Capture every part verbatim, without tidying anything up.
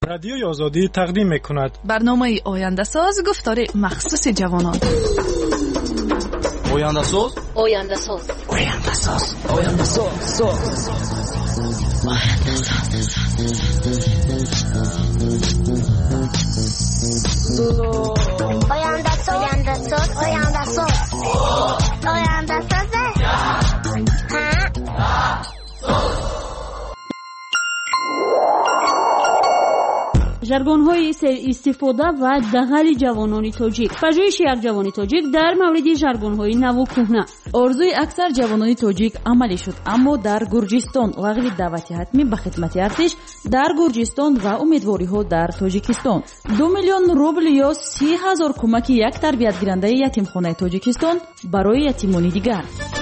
رادیوی آزادی تقدیم می‌کند برنامه آینده ساز گفتار مخصوص جوانان. آینده ساز آینده ساز آینده ساز آینده ساز آینده ساز آینده ساز آینده ساز آینده ساز ژارگون‌های استفاده و دغل جوانان تاجیک. پژوهش یک جوان تاجیک در مورد ژارگون‌های نو و کهنه. орзуи аксар ҷавонони тоҷик амалӣ шуд, аммо дар гурҷистон лағви даъвати ҳатмӣ ба хидмати артиш дар гурҷистон ва умедвориҳо дар тоҷикистон. ду миллион рубл ё си ҳазор кӯмаки як тарбиятгирандаи ятимхонаи тоҷикистон барои ятимони дигар.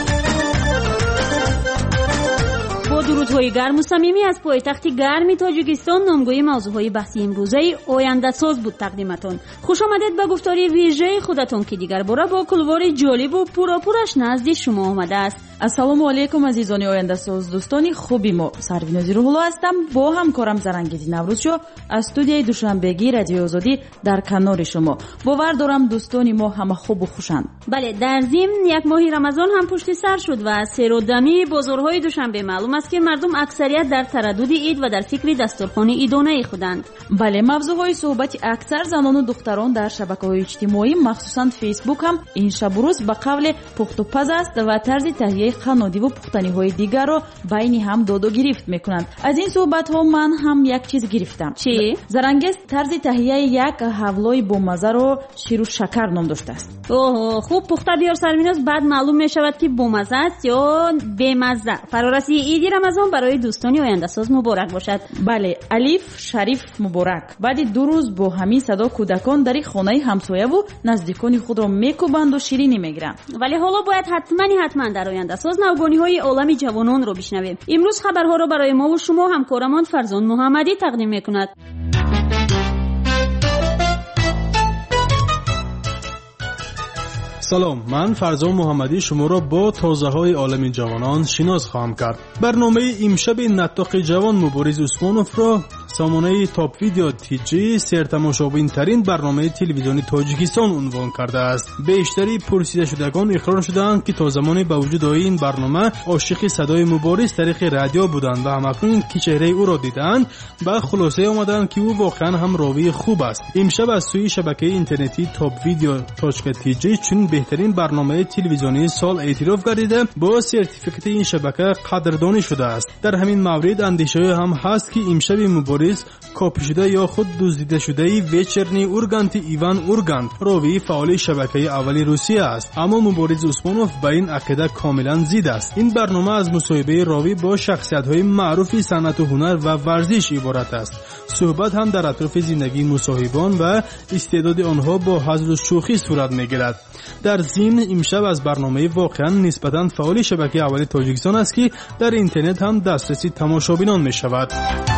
با درودهای گرم و صمیمی از پایتخت گرم تاجیکستان نامگوی موضوعهای بحثی امروزه آینده ساز بود تقدیمتون. خوش آمدید به گفتاری ویژه خودتون که دیگر باره با کلوار جالب و پوراپورش نزد شما آمده است. ассалому алайкум азизони ояндасоз дӯстони хуби мо, Сарвинози Рӯҳулло ҳастам бо ҳамкорам Зарангези Наврӯзшо аз студияи душанбегии радиои Озодӣ дар канори шумо. бовар дорам дӯстони мо ҳама хубу хушанд. бале, дар зимн як моҳи рамазон ҳам пушти сар шуд ва серодами бозорҳои душанбе маълум аст ки мардум аксарият дар тараддуди ид ва дар фикри дастурхони идонаи худанд. бале, мавзӯъҳои суҳбати аксар занону духтарон дар шабакаҳои иҷтимоӣ, махсусан фейсбук ҳам ин шабу рӯз ба қавле пухтупаз аст ва тарзи таҳияи ханодиву пухтаниҳои дигарро байни ҳам доду гирифт мекунанд. аз ин суҳбатҳо ман ҳам як чиз гирифтам. Чӣ? Зарангез тарзи таҳияи як ҳавлои бомазаро ширу шакар ном доштааст. оҳо, хуб пухта биёр Сарвиноз, баъд маълум мешавад ки бомаза аст ё бемазза. фарораси иди рамазон барои дӯстони ояндасоз муборак бошад. бале, алиф шариф муборак. баъди ду рӯз бо ҳамин садо кӯдакон дари хонаи ҳамсояву наздикони худро мекӯбанду ширинӣ мегиранд. вале ҳоло бояд ҳатмани ҳатман дар ояндасоз навгониҳои олами ҷавононро бишнавем. имрӯз хабарҳоро барои мову шумо ҳамкорамон Фарзон Муҳаммадӣ тақдим мекунад. салом, ман Фарзон Муҳаммадӣ шуморо бо тозаҳои олами ҷавонон шинос хоҳам кард. барномаи имшаби натоқи ҷавон Мубориз Усмоновро сомонаи топ видео тиҷи сертамошобинтарин барномаи телевизиони Тоҷикистон унвон кардааст. бештари пурсидашудагон иқрор шуданд ки то замони ба вуҷудои ин барнома ошиқи садои Мубориз тариқи радио буданд ва ҳамакнун ки чеҳраи ӯро диданд ба хулосае омаданд ки ӯ воқеан ҳам ровии хуб аст. имшаб аз сӯи шабакаи интернетии топ видео точка тиҷи чун беҳтарин барномаи телевизионии сол эътироф гардида бо сертификати ин шабака қадрдонӣ шудааст. дар ҳамин маврид андешаҳое ҳам ҳаст ки имшаби Мубориз копишуда ё худ дуздидашудаи вечерни Урганти Иван Ургант ровии фаъоли шабакаи аввали Русия аст. аммо Мубориз Усмонов ба ин ақида комилан зид аст. ин барнома аз мусоҳибаи ровӣ бо шахсиятҳои маъруфи санъату ҳунар ва варзиш иборат аст. суҳбат ҳам дар атрофи зиндагии мусоҳибон ва истеъдоди онҳо бо ҳазлу шӯхӣ сурат мегирад. дар зимн имшаб аз барномаи воқеан нисбатан фаъоли шабакаи аввали Тоҷикистон аст ки дар интернет ҳам дастраси тамошобинон мешавад.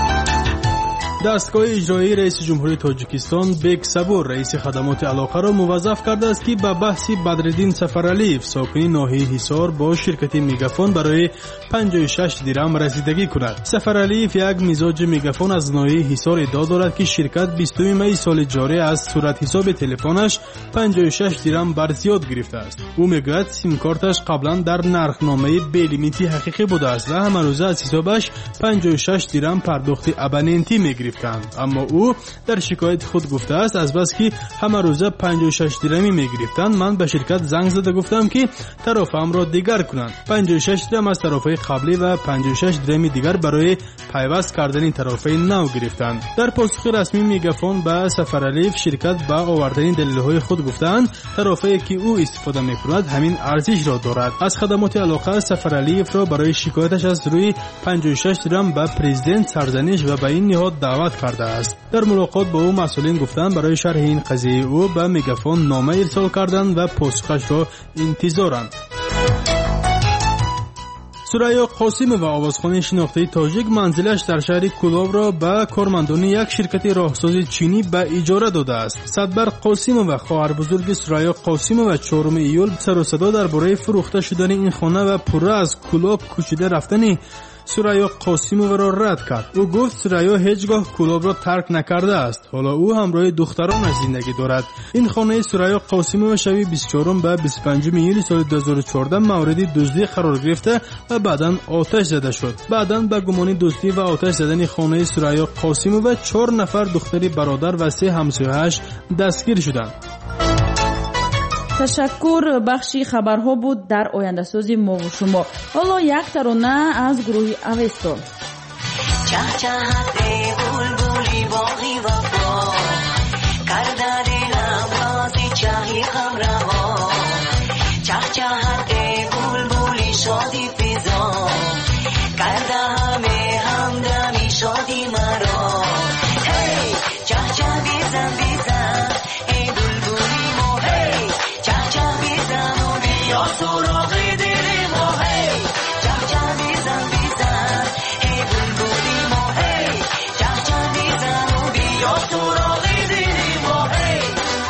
дастгоҳи иҷроии раиси ҷумҳурии Тоҷикистон Бек Сабур раиси хадамоти алоқаро муваззаф кардааст ки ба баҳси Бадриддин Сафаралиев сокини ноҳияи Ҳисор бо ширкати Мегафон барои панҷоҳ и шаш дирам расидагӣ кунад. Сафаралиев як мизоҷи Мегафон аз ноҳияи Ҳисор иддао дорад ки ширкат бистуми майи соли ҷорӣ аз суратҳисоби телефонаш панҷоҳ и шаш дирам барзиёд гирифтааст. ӯ мегӯяд симкорташ қаблан дар нархномаи белимити ҳақиқӣ будааст ва ҳамарӯза аз ҳисобаш панҷоҳ и шаш дирам пардохти абонентӣ мегирифт. аммо ӯ дар шикояти худ гуфтааст азбас ки ҳама рӯза панҷоҳ и шаш дирамӣ мегирифтанд, ман ба ширкат занг зада гуфтам ки тарофаамро дигар кунанд. панҷоҳ и шаш дирам аз тарофаи қаблӣ ва панҷоҳ и шаш дирами дигар барои пайваст кардани тарофаи нав гирифтанд. дар посухи расмии Мегафон ба Сафаралиев ширкат ба овардани далелҳои худ гуфтанд тарофае ки ӯ истифода мекунад ҳамин арзишро дорад. аз хадамоти алоқа Сафаралиевро барои шикояташ аз рӯи панҷоҳ и шаш дирам ба президент сарзаниш ва ба ин ниҳод даъват кардааст. дар мулоқот бо ӯ масъулин гуфтанд барои шарҳи ин қазияи ӯ ба Мегафон нома ирсол карданд ва посухашро интизоранд. Сурайё Қосимова овозхони шинохтаи тоҷик манзилаш дар шаҳри Куловро ба кормандони як ширкати роҳсози чинӣ ба иҷора додааст. Садбар Қосимова хоҳарбузурги Сурайё Қосимова чорум июл саросадо дар бораи фурӯхта шудани ин хона ва пурра аз кулоб кӯчида рафтани سریا قاسیمووا را رد کرد. او گفت سریا هیچگاه کلاب را ترک نکرده است. حالا او همراه دخترانش زندگی دارد. این خانه سریا قاسیمووا شب بیست و چهارم به بیست و پنجم ایول سال دو هزار و چهارده مورد دزدی قرار گرفته و بعداً آتش زده شد. بعداً به گمان دزدی و آتش زدن خانه سریا قاسیمووا چهار نفر دختری برادر و سه همسایه‌اش دستگیر شدند. تشکر. بخشی خبرها بود در آینده سازی ما و شما. حالا یک ترانه از گروه اوستو. چه چهده بلبلی باقی وفا کرده دلم رازی چهی خبرها چه چهده بلبلی شادی فضا کرده همه همدمی شادی مرا هی چه چه بیزن بیزن ای بلبلی ما هی چه چه بیزن و بیا سراغ دل ما هی چه چه بیزن بیزن ای بلبلی ما هی چه چه بیزن و بیا سراغ دل ما هی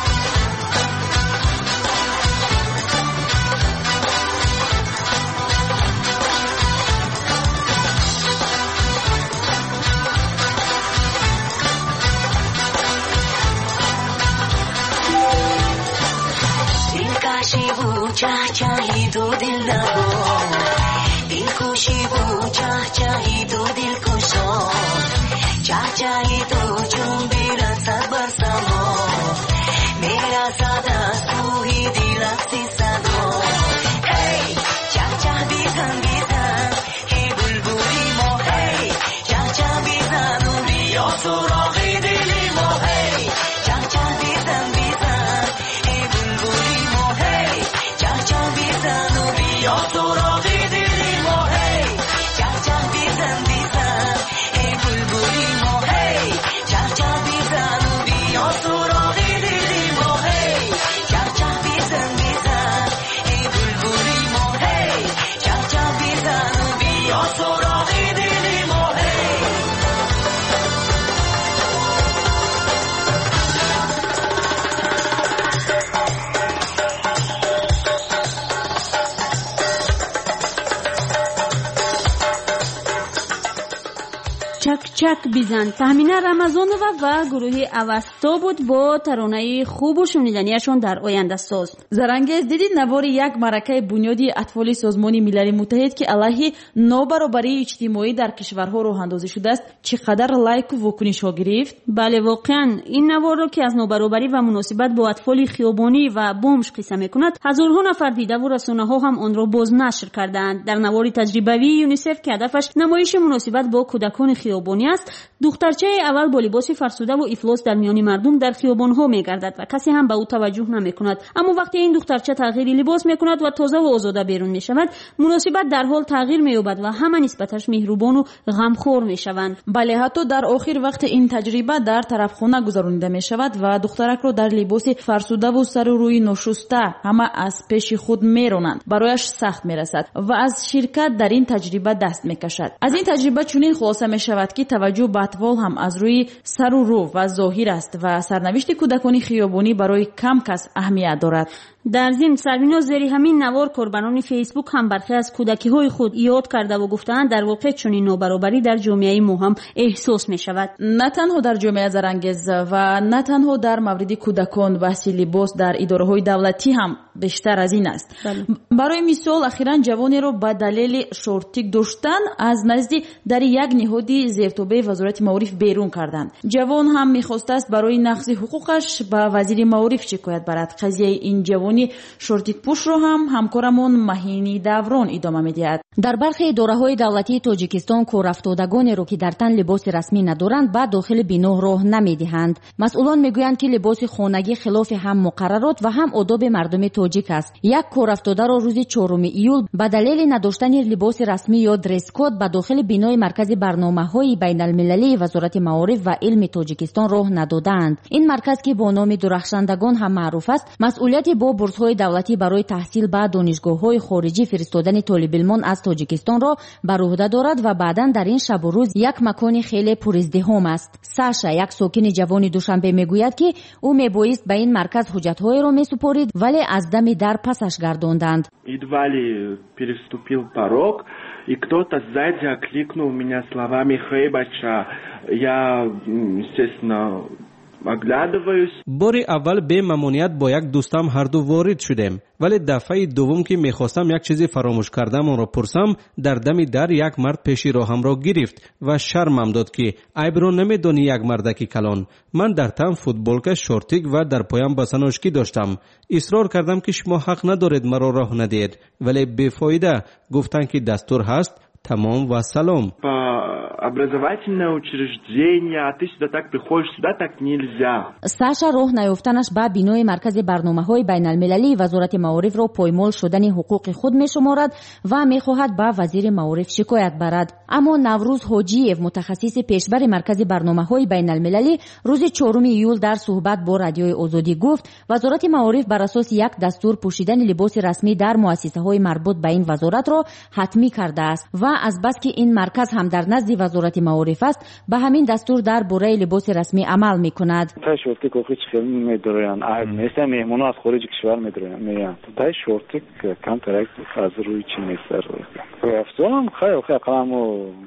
کاشی بو چه چهی تو دل نبو دل کشی بو چه چهی تو دل کشا چه چهی تو چون برسد بر سما میرسد از کوهی دلت سی صدا هی چه چه بیزن بیزن ای بلبلی ما هی چه چه بیزن و بیا سراغ دل ما هی چه چه بیزن بیزن ای بلبلی ما هی چه چه بیزن و بیا سراغ دل ما هی چه چه بیزن بیزن ای بلبلی ما هی چه چه بیزن و بیا سراغ دل ما هی چه چه بیزن بیزن ای بلبلی ما هی چه چه بیزن و بیا سراغ دل ما هی چک چک بیزن. تهمینه رمضانووا و گروه اوستو بود با ترانه خوب و شنیدنیشون در آینده ساز. زرنگیز دیدید نوار یک معرکه بنیادی اطفال سازمان ملل متحد که علیه نابرابری اجتماعی در کشورها راه اندازی شده است چقدر لایک و واکنش ها گرفت؟ بله واقعا این نوار رو که از نابرابری و مناسبت با اطفال خیابانی و بومش قصه میکند هزارها نفر دیده و رسانه ها هم آن را باز نشر کردند. در نواری تجربوی یونیسف که هدفش نمایش مناسبت با کودکان خیابانی است، دخترچه اول با لباس فرسوده و افلاس در میان مردم در خیابان‌ها می‌گردد و کسی هم به او توجه نمی‌کند. اما وقتی این دخترچه تغییر لباس می‌کند و تازه و آزاده بیرون می‌شود، مناسبت در حال تغییر می‌یابد و همه نسبتش مهربان و غمخوار می‌شوند. بله حتی در آخر وقت این تجربه در طرفخانه گذرانیده می‌شود و دخترک را در لباس فرسوده و سر و روی ناشسته همه از پیش خود می‌رانند. برایش سخت می‌رسد و از شرکت در این تجربه دست می‌کشد. از این تجربه چنین خلاصه می‌شود که توجه به اطفال هم از روی سر و رو و ظاهر است و سرنوشت کودکان خیابانی برای کم کس اهمیت دارد. در ضمن سربینا زری همین نوار کاربران فیسبوک هم برخی از کودکی های خود یاد کرده و گفتند در واقع چنین نابرابری در جامعه ما هم احساس می شود. نه تنها در جامعه زرنگیز و نه تنها در مورد کودکان بحث لباس در اداره های دولتی هم بیشتر از این است. بله. برای مثال اخیراً جوانی را به دلیل شورتیک داشتن از نزد در یک نهاد زیرتوبه وزارت معارف بیرون کردند. جوان هم می‌خواسته است برای نقض حقوقش به وزیر معارف شکایت برد. قضیه این جوانی شورتیک پوش رو هم همکارمون مهینی دوران ادامه می‌دهد. در برخی اداره‌های دولتی تاجیکستان کارافتادگانی را که در تن لباس رسمی ندارند به داخل بنا راه نمی‌دهند. مسئولان می‌گویند که لباس خانگی خلاف هم مقررات و هم آداب مردم تاجیک است. یک کارافتاده را روز چهارم ایول به دلیل نداشتن لباس رسمی یا درس کد به داخل بنای مرکز برنامه‌های بین‌المللی وزارت معارف و علم تاجیکستان راه ندادند. این مرکز که با نام درخشندگان هم معروف است، مسئولیت با بورس‌های دولتی برای تحصیل به دانشگاه‌های خارجی فرستادن طالب علمان از تاجیکستان را بر عهده دارد و بعداً در این شب و روز یک مکان خیلی پرازدحام است. ساشا یک ساکن جوان دوشنبه میگوید که او میبایست به این مرکز حجت‌های را میسپارید ولی از دم در پسش گرداندند. Едва ли переступил порог, и кто-то сзади окликнул меня словами «Хейбача». Я, естественно, оглядываюсь. бори аввал бе мамоният бо як дӯстам ҳарду ворид шудем, вале дафъаи дуввум ки мехостам як чизе фаромӯш кардам онро пурсам, дар дами дар як мард пеши роҳамро гирифт ва шармам дод ки айбро намедонӣ як мардаки калон. ман дар тан футболка, шортик ва дар поям босоночкӣ доштам. исрор кардам ки шумо ҳақ надоред маро роҳ надиҳед, вале бефоида. гуфтанд ки дастур ҳаст, тамом ва салом. Образовательное учреждение, а ты сюда так приходишь, сюда так нельзя. Саша роҳ наёфтанаш ба бинои маркази барномаҳои байналмилалии вазорати маорифро поймол шудани ҳуқуқи худ мешуморад ва мехоҳад ба вазири маориф шикоят барад. аммо Наврӯз Ҳоҷиев, мутахассиси пешбари маркази барномаҳои байналмилалӣ, рӯзи чоруми июл дар суҳбат бо радиои Озодӣ гуфт, вазорати маориф бар асоси як дастур пӯшидани либоси расмӣ дар муассисаҳои марбут ба ин вазоратро ҳатмӣ кардааст ва азбаски ин марказ ҳам дар назди вазорати маориф аст, ба ҳамин дастур дар бораи либоси расмӣ амал мекунад. тай шортик охич хелми медороян, а меса меҳмоно аз хориҷи кишвар медороян, меян. Тай шортик камтарак аз рӯи чи месар. Афзонам хайр хайр қаламу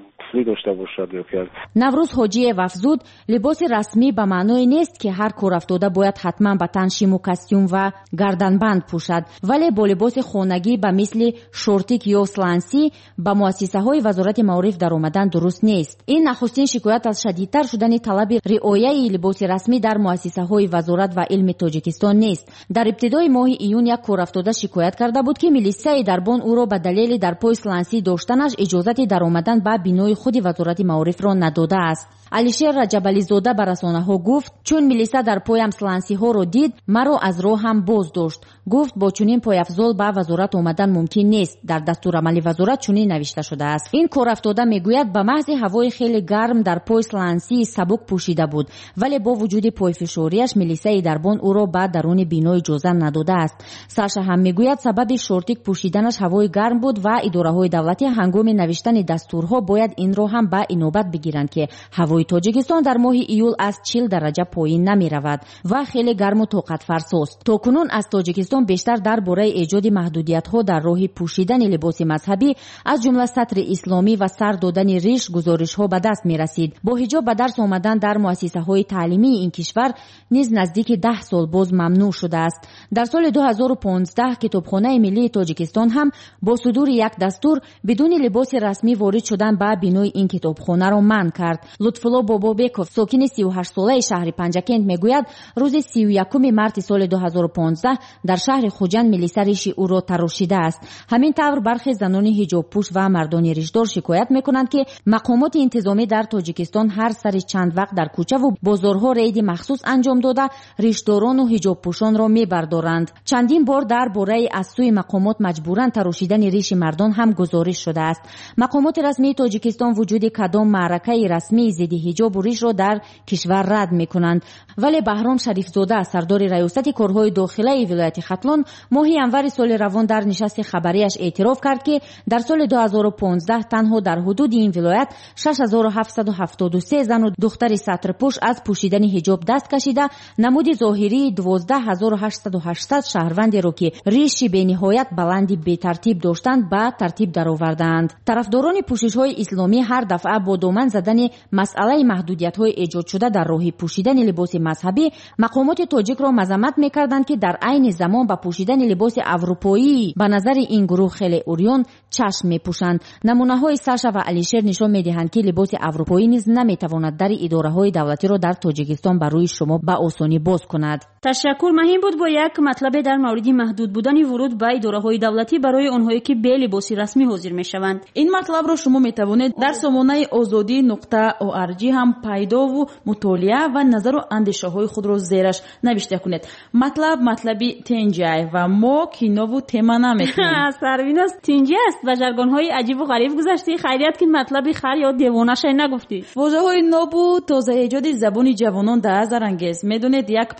дошта бошад ёки. Наврӯз Ҳоҷиев афзуд, либоси расмӣ ба маъное нест ки ҳар корафтода бояд ҳатман ба тан шиму костюм ва гарданбанд пӯшад, вале бо либоси хонагӣ ба мисли шортик ё сланси ба муассисаҳои вазорати маориф даромадан дуруст нест. ин нахустин шикоят аз шадидтар шудани талаби риояи либоси расмӣ дар муассисаҳои вазорат ва илми Тоҷикистон нест. дар ибтидои моҳи июн як корафтода шикоят карда буд ки милисияи дарбон ӯро ба далели дар пои сланси доштанаш иҷозати даромадан ба бинои худи вазорати маорифро надодааст. Алишер Раҷабализода ба расонаҳо гуфт, чун милиса дар поям слансиҳоро дид, маро аз роҳам боз дошт. гуфт, бо чунин пояфзол ба вазорат омадан мумкин нест. дар дастурамали вазорат чунин навишта шудааст. ин корафтода мегӯяд ба маҳзи ҳавои хеле гарм дар пои слансии сабук пӯшида буд, вале бо вуҷуди пойфишориаш милисаи дарбон ӯро ба даруни бино иҷоза надодааст. Саша ҳам мегӯяд сабаби шортик пӯшиданаш ҳавои гарм буд ва идораҳои давлатӣ ҳангоми навиштани дастурҳо бояд инро ҳам ба инобат бигиранд ки ҳавои Тоҷикистон дар моҳи июл аз чил дараҷа поин намеравад ва хеле гарму тоқатфарсост. то кунун аз Тоҷикистон бештар дар бораи эҷоди маҳдудиятҳо дар роҳи пӯшидани либоси мазҳабӣ, аз ҷумла сатри исломӣ ва сар додани риш гузоришҳо ба даст мерасид. бо ҳиҷоб ба дарс омадан дар муассисаҳои таълимии ин кишвар низ наздики даҳ сол боз мамнӯъ шудааст. дар соли ду ҳазору понздаҳ Китобхонаи миллии Тоҷикистон ҳам бо судури як дастур бидуни либоси расмӣ ворид шудан ба бинои ин китобхонаро манъ кард. Лутфулло Бобобеков, сокини сию ҳаштсолаи шаҳри Панҷакент, мегӯяд, рӯзи сию якуми марти соли ду ҳазору понздаҳ дар шаҳри Хуҷанд милиса риши ӯро тарошидааст. ҳамин тавр бархе занони ҳиҷобпӯш ва мардони ришдор шикоят мекунанд ки мақомоти интизомӣ дар Тоҷикистон ҳар сари чанд вақт дар кӯчаву бозорҳо рейди махсус анҷом дода ришдорону ҳиҷобпӯшонро мебардоранд. чандин бор дар бораи аз сӯи мақомот маҷбуран тарошидани риши мардон ҳам гузориш шудааст. мақомоти расмии Тоҷикистон вуҷуди кадом маъракаи расмии зидди ҳиҷобу ришро дар кишвар рад мекунанд, вале Баҳром Шарифзода, сардори раёсати корҳои дохилаи вилояти Хатлон, моҳи январи соли равон дар нишасти хабарияш эътироф кард ки дар соли ду ҳазору понздаҳ танҳо дар ҳудуди ин вилоят шаш ҳазору ҳафтсаду ҳафтоду се зану духтари сатрпӯш аз пӯшидани ҳиҷоб даст кашида, намуди зоҳирии дувоздаҳ ҳазору ҳаштсаду ҳаштад шаҳрвандеро ки риши бениҳоят баланди бетартиб доштанд ба тартиб даровардаанд. тарафдорони пӯшишҳои исломӣ ҳар дафъа бо доман задани масъалаи маҳдудиятҳои эҷодшуда дар роҳи пӯшидани либоси мазҳабӣ мақомоти тоҷикро мазаммат мекарданд ки дар айни замон ба пӯшидани либоси аврупоӣ ба назари ин гурӯҳ хеле урён чашм мепӯшанд. намунаҳои Саша ва Алишер нишон медиҳанд ки либоси аврупоӣ низ наметавонад дари идораҳои давлатиро дар Тоҷикистон ба рӯи шумо ба осонӣ боз кунад. ташаккур. маҳим буд бо як матлабе дар мавриди маҳдуд будани вуруд ба идораҳои давлатӣ барои онҳое ки бе либоси расмӣ ҳозир мешаванд. ин матлабро шумо метавонед дар сомонаи озодӣ нуқта орг ҳам пайдову мутолиа ва назару андешаҳои худро зераш навишта кунед. матлаб матлаби тенҷай ва мо кинову тема наметонем. сарвинос тинҷи аст. ба жаргонҳои аҷибу ғариб гузашти. хайрият ки матлаби хар ё девонашай нагуфтӣ. возаҳои нобу тоза эҷоди забони ҷавонон дар зарангез. медонед, як пажӯҳишгари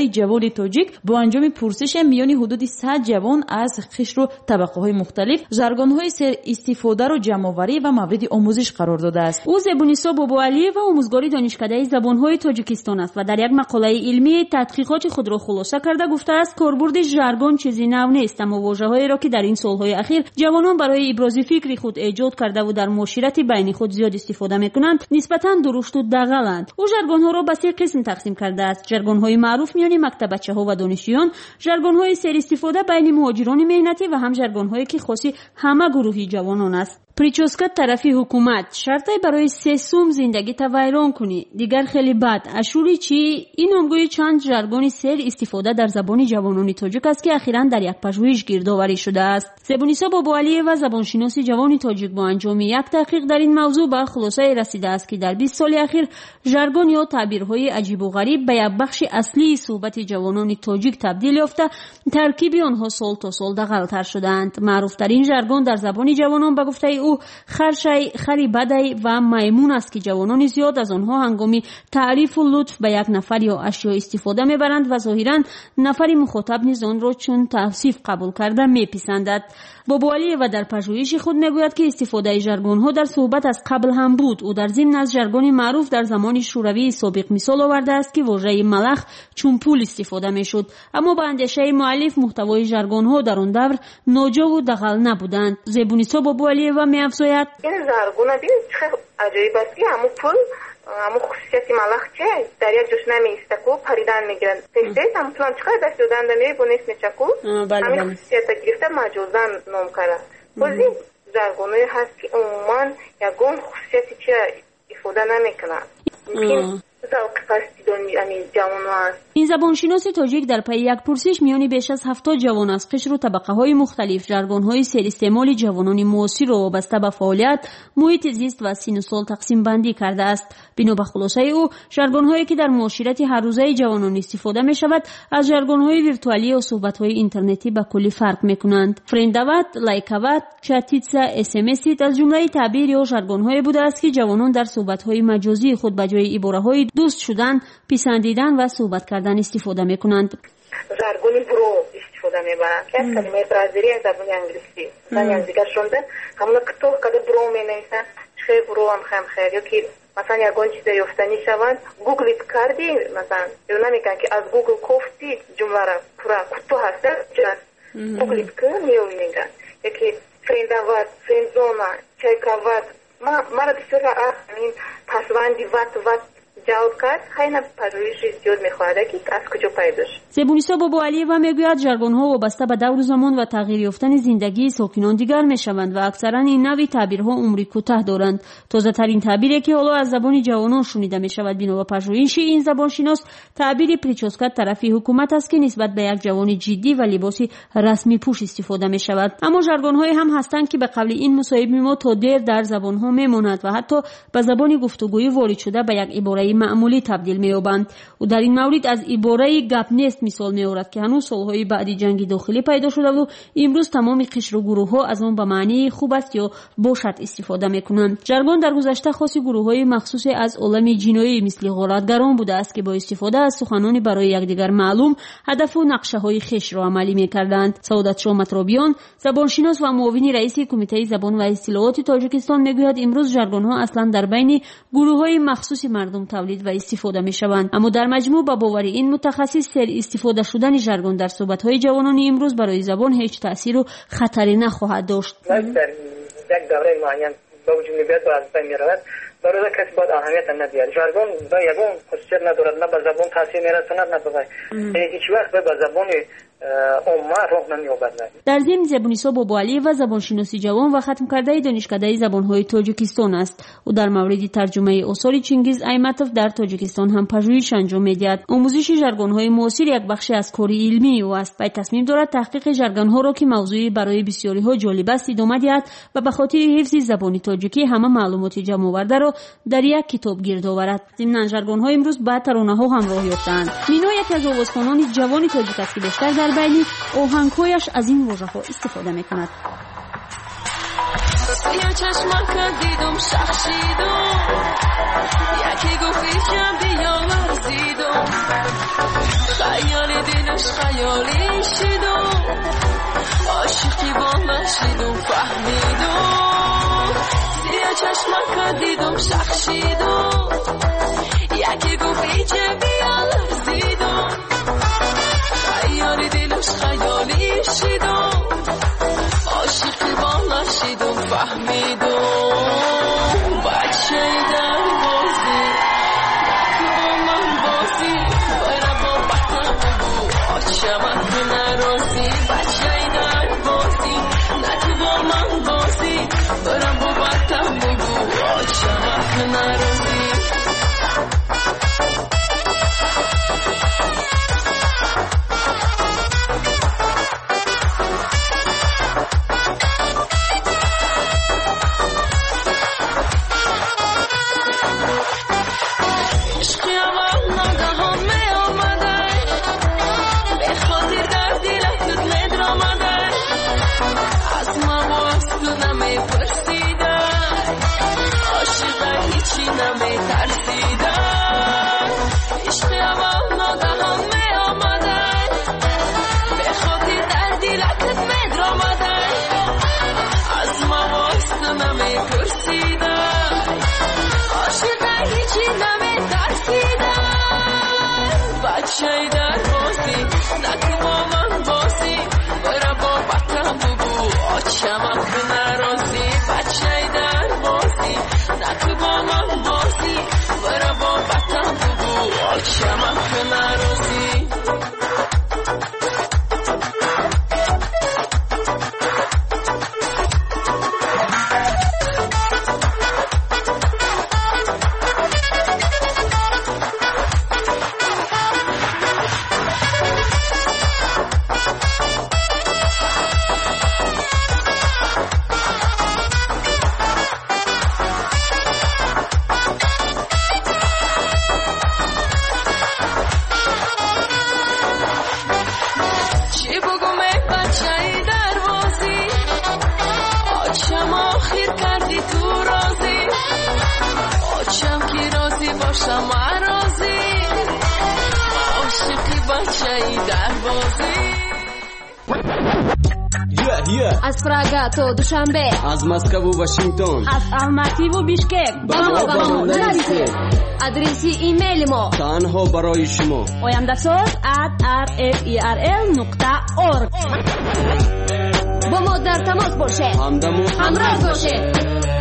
برادری جوان تاجیک با انجام پرسش میان حدود صد جوان از قشر و طبقه‌های مختلف ژارگون‌های سر استفاده را جمع‌آوری و مورد آموزش قرار داده است. او زبونیسا بابوعلیه و آموزگاری دانشکده زبان‌های تاجیکستان است و در یک مقاله علمی تحقیقات خود را خلاصه کرده گفته است کاربرد ژارگون چیزی نو نیست، اما واژه‌هایی را که در این سال‌های اخیر جوانان برای ابراز فکر خود ایجاد کرده و در معاشرت بین خود زیاد استفاده می‌کنند نسبتاً درشت و دغلند. او ژارگون‌ها را به سه قسم تقسیم کرده است: ژارگون‌های معروف میان مکتبچه‌ها و دانشجویان، ژارگون‌های سر استفاده بین مهاجران مهنتی و هم ژارگون‌هایی که خاصی همه گروهی جوانان است. پریچوسکا طرفی حکومت شرطی برای سه سوم زندگی تا ویران کنی دیگر خیلی بد اشوری چی این نامگوی چند ژارگون سر استفاده در زبان جوانان تاجیک است که اخیراً در یک پژوهش گردآوری شده است. زبونیسا بابوعلیه و زبانشناس جوان تاجیک با انجام یک تحقیق در این موضوع به خلاصه رسیده است که در بیست سال اخیر ژارگون یا تعبیرهای عجیب و غریب به یک بخش اصلی صحبت جوانان تاجیک تبدیل یافته ترکیب آنها سال تا سال دغل‌تر شدند. معروف‌ترین ژارگون در زبان جوانان به گفته او خرشی، خری بدی و میمون است که جوانان زیاد از آنها هنگامی تعریف و لطف به یک نفر یا اشیا استفاده میبرند و ظاهراً نفر مخاطب نیز آن را چون توصیف قبول کرده میپسندد. بابوعلی و در پژوهش خود میگوید که استفاده ژارگون ها در صحبت از قبل هم بود. او در ضمن از ژارگون معروف در زمان شوروی سابق مثال آورده است که واژه ملخ چون پول استفاده میشد، اما با اندیشه مؤلف محتوای ژارگون ها در آن دور ناجا و دغل نبودند. زبونیسا بابوعلی و میافزاید این ژارگون ببین چه عجیب است که همون پول همون خصوصیت ملخ چه در یک جوش نمیسته کو پریدن میگیرن پیشتیز هم پلان چقدر دست دادن دمیه بو نیست میچکو همین خصوصیت گرفته مجازن نام کرده بازی ژارگونی هست که عموما یکون خصوصیتی چه ifade نمیکنن ممکن این زبانشناس تاجیک در پی یک پرسش میانی بیش از هفتاد جوان از قشر و طبقه های مختلف ژارگون های سر استعمال جوانان معاصر را وابسته به فعالیت، محیط زیست و سن و سال تقسیم بندی کرده است. بنا به خلاصه او ژارگون هایی که در معاشرت هر روزه جوانان استفاده می شود از ژارگون های ویرتوالی و صحبت های اینترنتی به کلی فرق می کنند. فرندوات، لایکوات، چاتیتسا، اس ام اس از جمله تعبیر یا ژارگون های بوده است که جوانان در صحبت های مجازی خود به جای عباره های دوست شدن، پسندیدن و صحبت کردن استفاده میکنند. ژارگون برو استفاده میبرند که از کلمه برازیلی زبان انگلیسی مثلا یانزیگار شوندن همون کتو کده برو مینویسن چه برو هم خم خیر یا که مثلا یگون چیز یافتنی شوند گوگلیت کردی مثلا یا نمیگن که از گوگل کوفتی جمله را پورا کتو هست جاست گوگلیت کن میوینگن یکی فرندوات فرندزونا چایکاوات مرا بسیار این پسواندی وات وات جواب کرد خیلی پژوهشی زیاد می‌خواهد که از کجا پیدا شد. زبونیسا بابوعلی و میگوید ژارگون‌ها وابسته به دور زمان و تغییر یافتن زندگی ساکنان دیگر می‌شوند و اکثرا این نوع تعبیرها عمری کوتاه دارند. تازه‌ترین تعبیری که حالا از زبان جوانان شنیده می‌شود بنا به پژوهش این زبانشناس تعبیر پریچوسکا طرفی حکومت است که نسبت به یک جوان جدی و لباسی رسمی پوش استفاده می‌شود. اما ژارگون‌های هم هستند که به قبل این مصاحبه ما تا دیر در زبان‌ها می‌ماند و حتی به زبان گفتگویی وارد شده به یک عباره معمولی تبدیل می‌یابند. و در این مورد از عباره گپ نیست مثال می‌آورد که هنوز سال‌های بعدی جنگ داخلی پیدا شده و امروز تمام قشر و گروه‌ها از آن به معنی خوب است یا باشد استفاده می‌کنند. ژارگون در گذشته خاص گروه‌های مخصوص از عالم جنایی مثل غارتگران بوده است که با استفاده از سخنان برای یکدیگر معلوم هدف و نقشه‌های خویش را عملی می‌کردند. سعادت شاه مطرابیان زبانشناس و معاون رئیس کمیته زبان و اصطلاحات تاجیکستان می‌گوید امروز ژارگون‌ها اصلاً در بین گروه‌های مخصوص مردم تولید و استفاده می‌شوند، اما در مجموع با باور این متخصص سر استفاده شدن ژارگون در صحبت‌های جوانان امروز برای زبان هیچ تأثیر و خطری نخواهد داشت. در یک دوره معین با وجود میاد با از بین میرود برای کسی باید اهمیت ندهد. ژارگون با یگون خصوصیت ندارد، نه به زبان تاثیر میرساند نه به هیچ وقت به زبان امه راه نمی‌یابد. در ضمن زبونیسا بابوعلی و زبانشناسی جوان و ختم کرده دانشکده زبان‌های تاجیکستان است. او در مورد ترجمه آثار چینگیز ایمتوف در تاجیکستان هم پژوهش انجام می‌دهد. آموزش ژارگون‌های معاصر یک بخشی از کار علمی او است و تصمیم دارد تحقیق ژارگون‌ها را که موضوعی برای بسیاری‌ها جالب است ادامه دهد و به خاطر حفظ زبان تاجیکی همه معلومات جمع آورده را در یک کتاب گرد آورد. ضمن ژارگون‌ها امروز به ترانه‌ها هم راه یافته‌اند. مینا یک از آوازخوانان جوان تاجیک است که بیشتر در بین آهنگ‌هایش از این واژه‌ها استفاده می‌کند. یه چشمک دیدم شخشیدم یکی گفتی جنبی یا مرزیدم خیال چشمک دیدم شخشیدم یکی گفت ایچه بیال زیدم خیالی دلش خیالی شیدم عاشقی بالا شیدم فهمیدم بچه در بازی تو با من بازی باید با بطن بگو آچمک نرازی بچه در بازی نکو با من بازی باید با بطن بگو آچمک نرازی از پراگا تا دوشنبه، از مسکو و واشنگتن، از الماتی و بیشکک با ما با ما نرسید. آدرسی ایمیل ما تنها برای شما oyandasot at r f e r l نقطه org. با ما در تماس باشه، همراه باشه.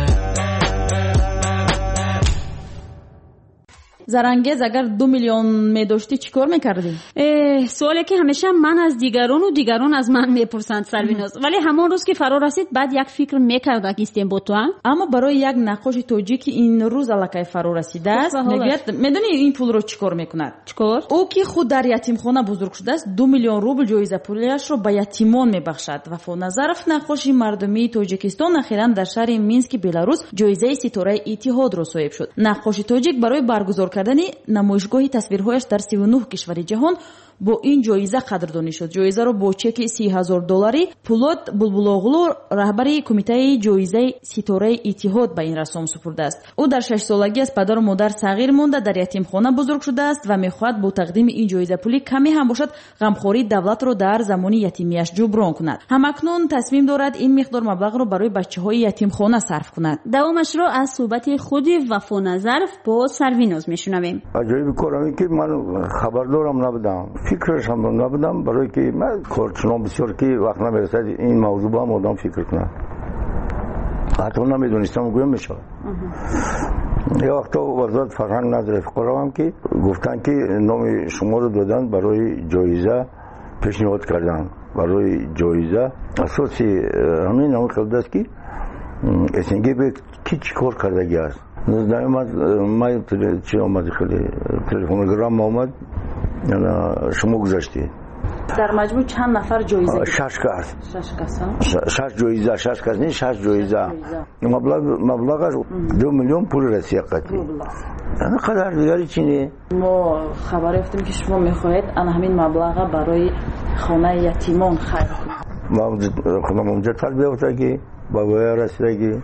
زرنگز اگر دو میلیون میداشتی چیکار میکردی؟ سوالی که همیشه من از دیگران و دیگران از من میپرسند سرویناز، ولی همون روز که فرا رسید بعد یک فکر میکرد که استیم با تو. اما برای یک نقاش تاجیک این روز الکی فرا رسیده است، میگه میدونی این پول رو چیکار میکند؟ چیکار؟ او که خود در یتیمخانه بزرگ شده است دو میلیون روبل جایزه پولیش رو به یتیمان میبخشد. وفا نظرف نقاشی مردمی تاجیکستان اخیراً در شهر مینسک بلاروس جایزه ستاره اتحاد را صاحب شد. نقاشی تاجیک برای برگزار کردن نمایشگاهی تصویرهایش در سی و نه کشور جهان با این جایزه قدردانی شد. جایزه را با چک سی هزار دلاری پولاد بلبلاغلو رهبری کمیته جایزه ستاره اتحاد به این رسام سپرده است. او در شش سالگی از پدر و مادر صغیر مانده در یتیمخانه بزرگ شده است و میخواهد با تقدیم این جایزه پولی کمی هم باشد غمخواری دولت را در زمان یتیمیش جبران کند. همکنون تصمیم دارد این مقدار مبلغ را برای بچه‌های یتیمخانه صرف کند. دوامش را از صحبت خود وفا نظرف با سرویناز میشنویم. عجیب کاری که من خبردارم نبودم، فکرش هم نبودم، برای که من کارچنان بسیار که وقت نمیرسد این موضوع با هم آدم فکر کنم. حتی نمیدونستم گویم میشه. یه وقتا وزارت فرهنگ نظر فقرا هم که گفتن که نام شما رو دادن برای جایزه پیشنهاد کردن، برای جایزه اساسی همین نام خیلی است که اسنگی به کی چی کار کردگی است. در من چی آمد خیلی تلفنگرام آمد شما گذاشتی. در مجموع چند نفر جایزه؟ شش کس. شش کس ها؟ شش جایزه، شش کس نیست، شش جایزه. مبلغ مبلغش دو میلیون پول رسید قطعی. انا قدر دیگری چی ما خبر یافتیم که شما میخواهید ان همین مبلغ برای خانه یتیمان خیر کنید. ما خودم اونجا تربیت بیافته که بابای رسیدگی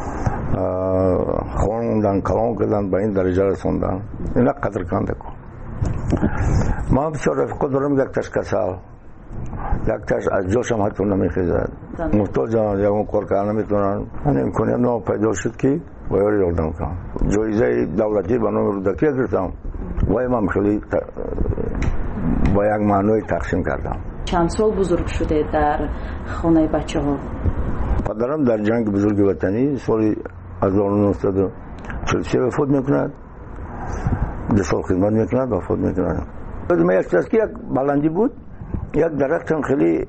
خواندن کلام کردن به این درجه رسوندن. اینا قدر کنده کن. ما بسیار رفقا دارم یک تشکسال یک تاش از جاشم حتی نمیخیزد محتاجم یک کار کار نمیتونن من امکانیت نو پیدا شد که باید یاردم کنم جایزه دولتی به نام رودکی گرفتم وای من خیلی با یک معنای تقسیم کردم. چند سال بزرگ شده در خانه بچه ها؟ پدرم در جنگ بزرگ وطنی سال هزار و نهصد و چهل و سه وفات میکند، دو سال خدمت میکند وفات میکند. من یک چیز که یک بلندی بود، یک درخت هم خیلی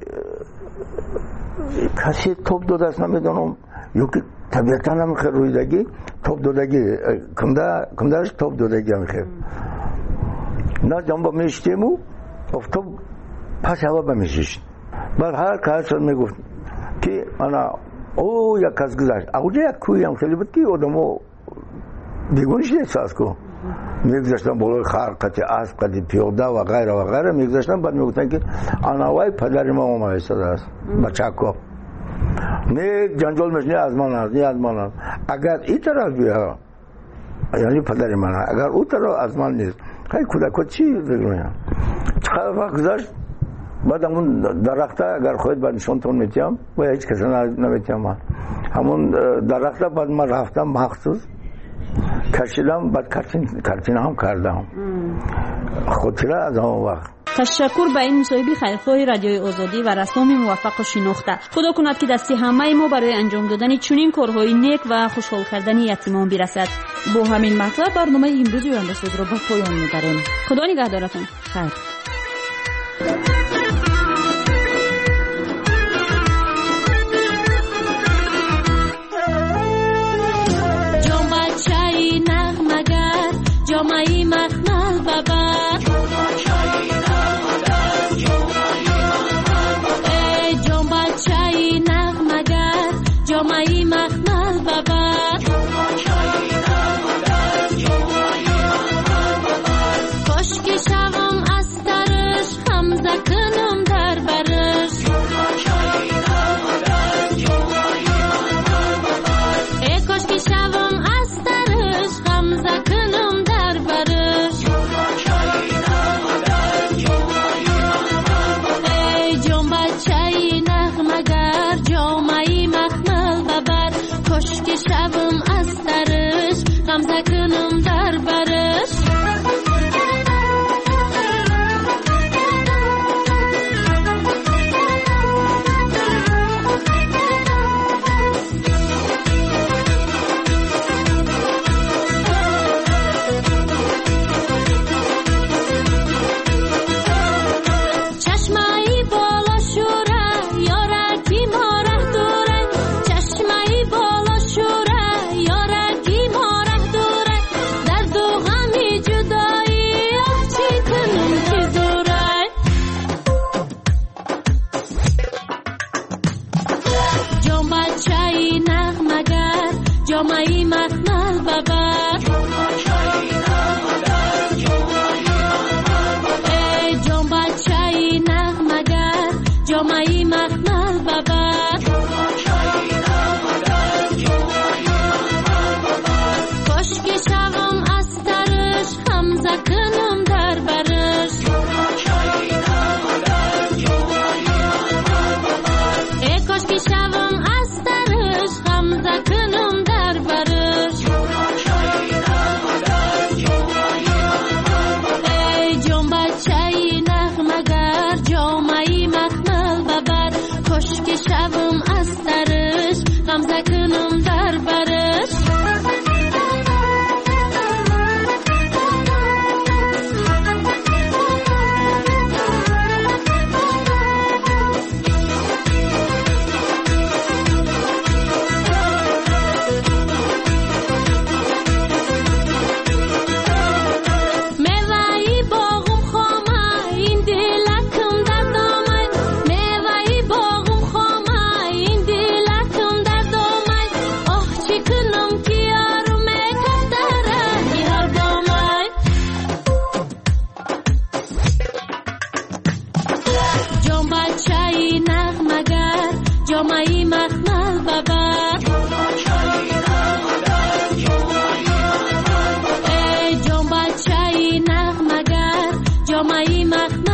کسی توپ داده است نمیدونم یا که طبیعتا هم خیلی رویدگی توپ دادگی کمدرش توپ دادگی هم خیلی نه جنبا میشتیم و افتاب پس هوا بمیشیشت بر هر کار میگفت که انا او یک کس گذاشت اوجه یک کوی هم خیلی بود که آدمو دیگونیش احساس کو میگذاشتن بالای خر قطع اسب قطع پیاده و غیره و غیره میگذاشتن بعد میگفتن که انوای پدر ما اومده است بچه‌کو نه جنجال میشنه از من است نه از من است اگر این طرف بیا یعنی پدر من اگر اون طرف از من نیست خیلی کودک چی بگویم چقدر وقت گذاشت بعد همون درخته اگر خواهید بعد نشانتون میتیم و هیچ کسی نمیتیم من همون درخته بعد من رفتم مخصوص کشیدم بعد کارتین کارتین هم کردم خاطره از همون وقت. تشکر به این مصاحبه خیرخواه رادیوی آزادی و رسام موفق و شناخته. خدا کند که دستی همه ما برای انجام دادن چنین کارهای نیک و خوشحال کردن یتیمان برسد. با همین مطلب برنامه امروز آینده ساز را به پایان میبریم. خدا نگهدارتون. خیر. جامعی مخمل بابا ای جان بچه‌ی نغمه‌گر جامعی مخمل بابا کاش که شوم از درش حمزه کنم در برش ای کاش که شوم از درش حمزه کنم که شبم از سرش غمزه کنم در برش چشمایی بالا شوره یارکی ماره دوره چشمایی بالا شوره یارکی ماره دوره در دو غمی جدایی آه چی کنم که زوره جان بچه‌ی نغمه‌گر جامعی مخمل ببر ای جان بچه‌ی نغمه‌گر جامعی مخمل ببر کاش که شوم از درش حمزه کنم در برش ای کاش که شوم از درش حمزه کنم در برش ای جان بچه‌ی نغمه‌گر جامعی مخمل ببر کاش که شوم از درش غمزه کنم در برش میوه‌ی باغم خامه این دلکم در دامه میوه‌ی باغم خامه این دلکم در دامه آه چی کنم که یارو میکرد داره یار دامه جان بچه‌ی نغمه‌گر جامعی مخمل ببر ای جان بچه‌ی نغمه‌گر جامعی مخمل